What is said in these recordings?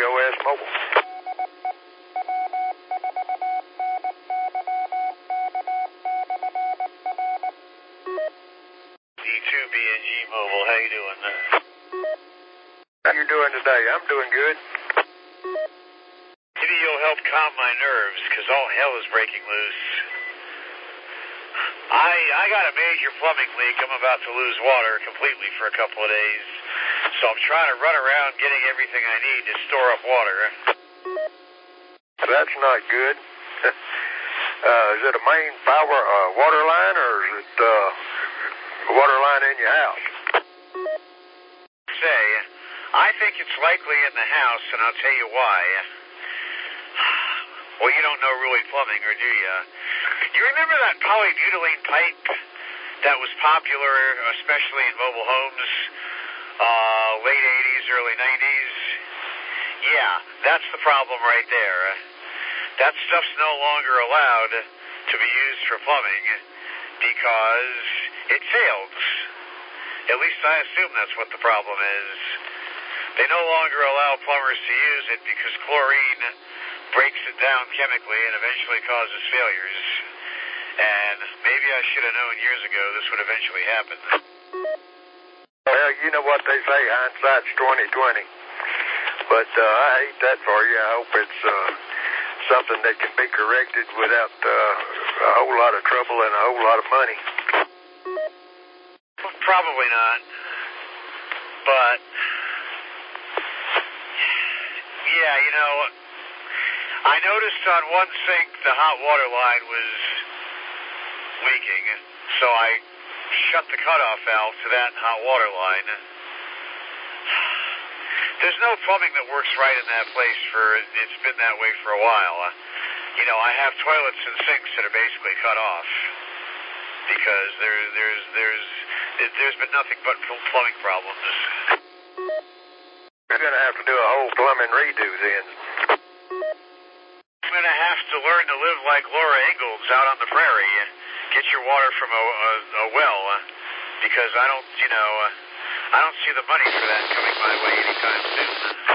SOS Mobile. D2BNG Mobile, how you doing? How you doing today? I'm doing good. Maybe you'll help calm my nerves, because all hell is breaking loose. I got a major plumbing leak. I'm about to lose water completely for a couple of days. So I'm trying to run around getting everything I need to store up water. That's not good. Is it a main power water line, or is it a water line in your house? Say, I think it's likely in the house, and I'll tell you why. Well, you don't know really plumbing, or do you? You remember that polybutylene pipe that was popular, especially in mobile homes, late 80s, early 90s? Yeah, that's the problem right there. That stuff's no longer allowed to be used for plumbing because it fails. At least I assume that's what the problem is. They no longer allow plumbers to use it because chlorine breaks it down chemically and eventually causes failures. And maybe I should have known years ago this would eventually happen. Well, you know what they say, hindsight's 20/20. But I hate that for you. I hope it's something that can be corrected without a whole lot of trouble and a whole lot of money. Probably not. But, yeah, you know, I noticed on one sink the hot water line was leaking, so I shut the cutoff valve to that hot water line. There's no plumbing that works right in that place it's been that way for a while. You know, I have toilets and sinks that are basically cut off because there's been nothing but plumbing problems. You're going to have to do a whole plumbing redo then. I'm going to have to learn to live like Laura Ingalls out on the prairie. Get your water from a well, because I don't see the money for that coming my way anytime soon.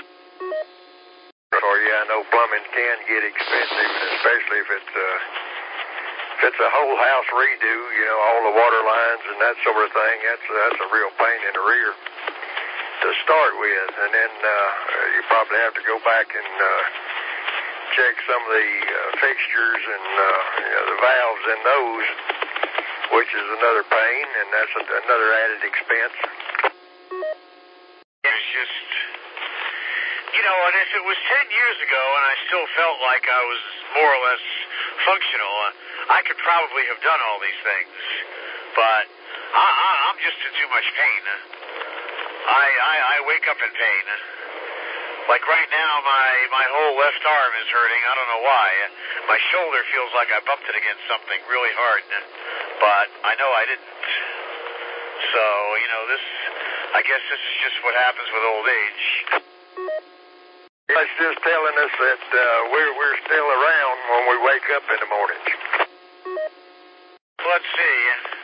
Or yeah, I know plumbing can get expensive, and especially if it's a whole house redo, you know, all the water lines and that sort of thing. That's a real pain in the rear to start with, and then you probably have to go back and check some of the fixtures and the valves in those, which is another pain, and that's another added expense. It's just, you know, and if it was 10 years ago and I still felt like I was more or less functional, I could probably have done all these things. But I'm just in too much pain. I wake up in pain. Like right now, my whole left arm is hurting. I don't know why. My shoulder feels like I bumped it against something really hard, but I know I didn't. So, you know, I guess this is just what happens with old age. It's just telling us that we're still around when we wake up in the mornings. Let's see.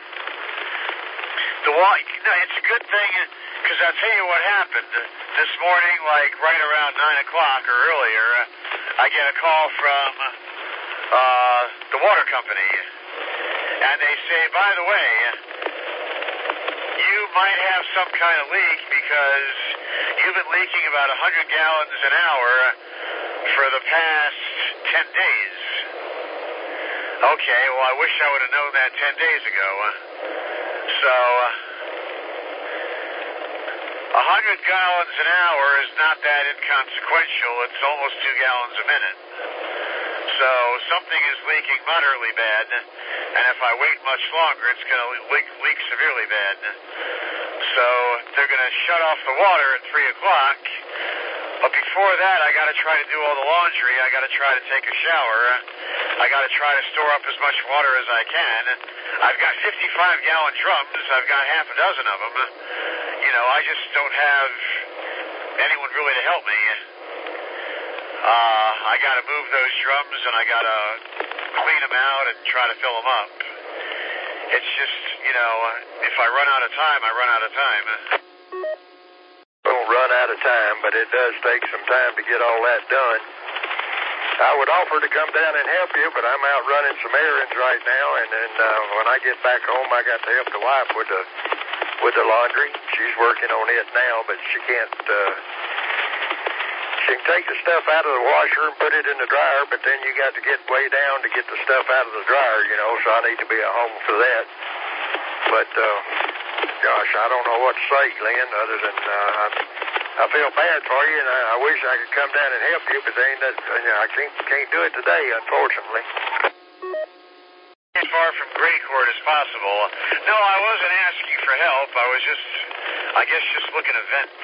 It's a good thing, because I'll tell you what happened. This morning, like right around 9 o'clock or earlier, I get a call from the water company. And they say, by the way, you might have some kind of leak because you've been leaking about 100 gallons an hour for the past 10 days. Okay, well, I wish I would have known that 10 days ago. So, 100 gallons an hour is not that inconsequential. It's almost 2 gallons a minute. So, something is leaking moderately bad, and if I wait much longer, it's going to leak severely bad. So, they're going to shut off the water at 3 o'clock. But before that, I got to try to do all the laundry. I got to try to take a shower. I got to try to store up as much water as I can. I've got 55-gallon drums. I've got half a dozen of them. You know, I just don't have anyone really to help me. I got to move those drums, and I got to clean them out and try to fill them up. It's just, you know, if I run out of time, I run out of time. Well, don't run out of time, but it does take some time to get all that done. I would offer to come down and help you, but I'm out running some errands right now, and then when I get back home, I got to help the wife with the laundry. She's working on it now, but she can't. She can take the stuff out of the washer and put it in the dryer, but then you got to get way down to get the stuff out of the dryer, you know, so I need to be at home for that. But, gosh, I don't know what to say, Glenn, other than I feel bad for you, and I wish I could come down and help you, but they ain't that, I can't do it today, unfortunately. As far from Gray Court as possible. No, I wasn't asking for help. I was just looking to vent.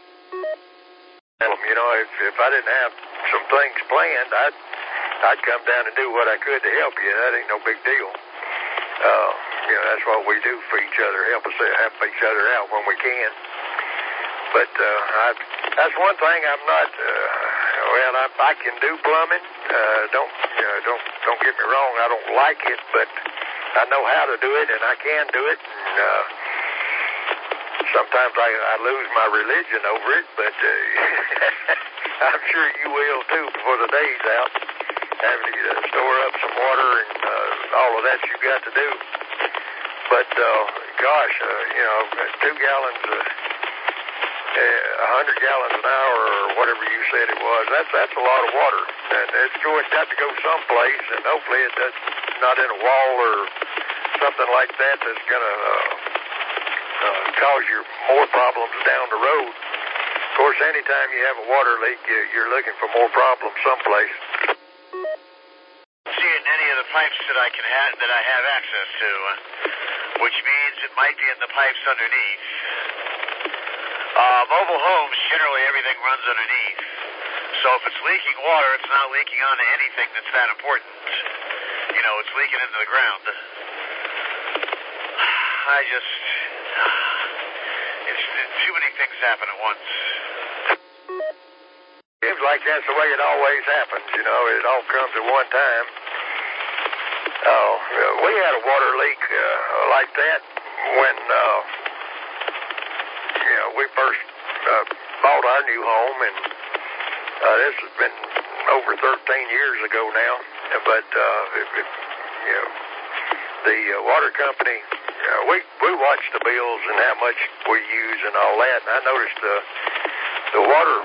You know, if I didn't have some things planned, I'd come down and do what I could to help you. That ain't no big deal. You know, that's what we do for each other, help each other out when we can. But that's one thing I'm not. I can do plumbing. Don't get me wrong. I don't like it, but I know how to do it, and I can do it. And, sometimes I lose my religion over it, but I'm sure you will too before the day's out. Having to store up some water and all of that you got to do. But gosh, 2 gallons, 100 gallons an hour, or whatever you said it was. That's a lot of water, and it's got to go someplace, and hopefully it does not in a wall or something like that that's gonna cause you more problems down the road. Of course, anytime you have a water leak, you're looking for more problems someplace. See it in any of the pipes that I have access to, which means it might be in the pipes underneath. Mobile homes, generally everything runs underneath. So if it's leaking water, it's not leaking onto anything that's that important. You know, it's leaking into the ground. Too many things happen at once. Seems like that's the way it always happens, you know. It all comes at one time. We had a water leak like that when we first bought our new home, and this has been over 13 years ago now. But the water company, we watch the bills and how much we use and all that, and I noticed the water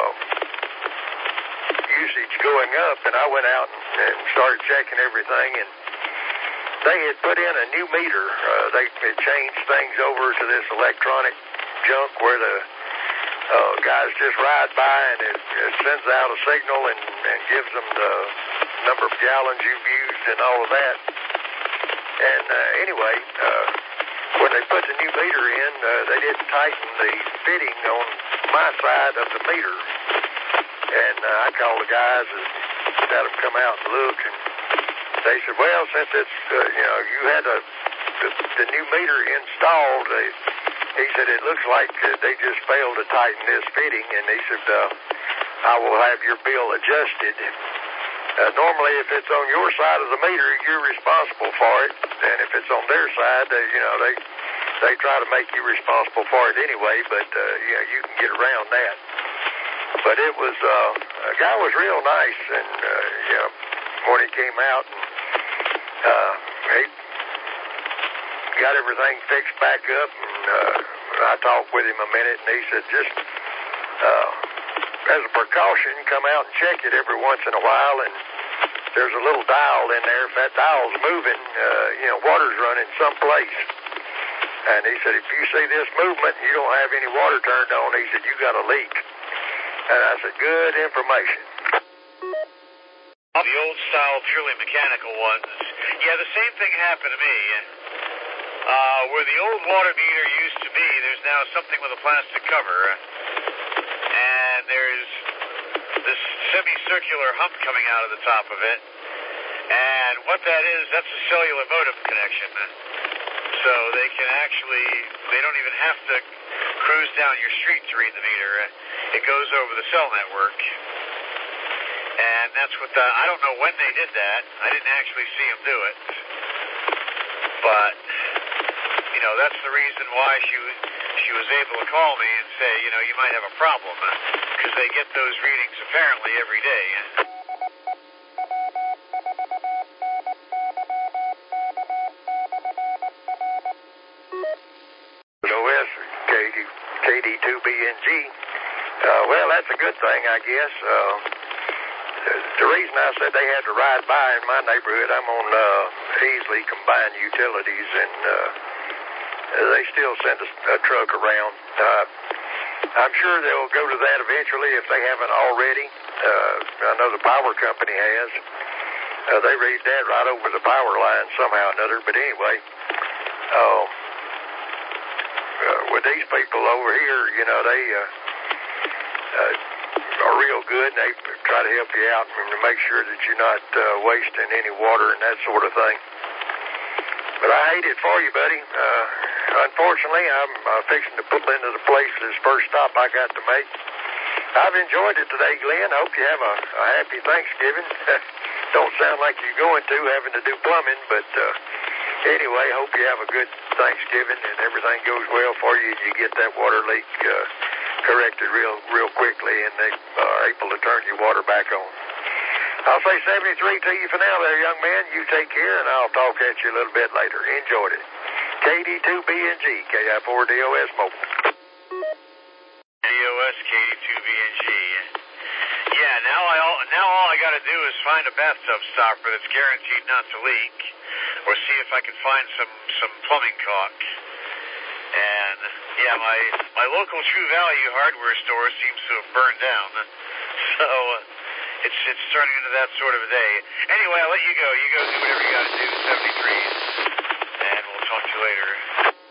usage going up, and I went out and started checking everything, and they had put in a new meter. They had changed things over to this electronic junk where the guys just ride by and it sends out a signal and gives them the number of gallons you've used and all of that. And anyway, when they put the new meter in, they didn't tighten the fitting on my side of the meter. And I called the guys and had them come out and look, and they said, well, since it's, you had the new meter installed, he said, it looks like they just failed to tighten this fitting, and he said, I will have your bill adjusted. Normally, if it's on your side of the meter, you're responsible for it, and if it's on their side, they try to make you responsible for it anyway, but, you can get around that. But it was, a guy was real nice, and, when he came out, and he got everything fixed back up, and I talked with him a minute, and he said, just as a precaution, come out and check it every once in a while, and there's a little dial in there. If that dial's moving, water's running someplace. And he said, if you see this movement and you don't have any water turned on, he said, you got a leak. And I said, good information. The old style, purely mechanical ones. Yeah, the same thing happened to me. Where the old water meter used to be, there's now something with a plastic cover. And there's this semicircular hump coming out of the top of it. And what that is, that's a cellular modem connection. So they don't even have to cruise down your street to read the meter. It goes over the cell network. And that's what I don't know when they did that. I didn't actually see them do it. But, that's the reason why she was able to call me and say, you know, you might have a problem, because they get those readings apparently every day. OS, KD2BNG. Well, that's a good thing, I guess. The reason I said they had to ride by in my neighborhood, I'm on Easley Combined Utilities, and they still send a truck around. I'm sure they'll go to that eventually if they haven't already. I know the power company has. They read that right over the power line somehow or another. But anyway, with these people over here, you know, they are real good, and they try to help you out and make sure that you're not wasting any water and that sort of thing. But I hate it for you, buddy. Unfortunately, I'm fixing to pull into the place, this first stop I got to make. I've enjoyed it today, Glenn. I hope you have a happy Thanksgiving. Don't sound like you're going to, having to do plumbing, but anyway, hope you have a good Thanksgiving and everything goes well for you and you get that water leak corrected real quickly and they are able to turn your water back on. I'll say 73 to you for now there, young man. You take care, and I'll talk at you a little bit later. Enjoyed it. KD2BNG, KI4DOS Mobile. DOS, KD2BNG. Yeah, now all I got to do is find a bathtub stopper that's guaranteed not to leak, or see if I can find some plumbing caulk. And yeah, my local True Value hardware store seems to have burned down, so it's turning into that sort of a day. Anyway, I'll let you go. You go do whatever you got to do, 73, and we'll talk to you later.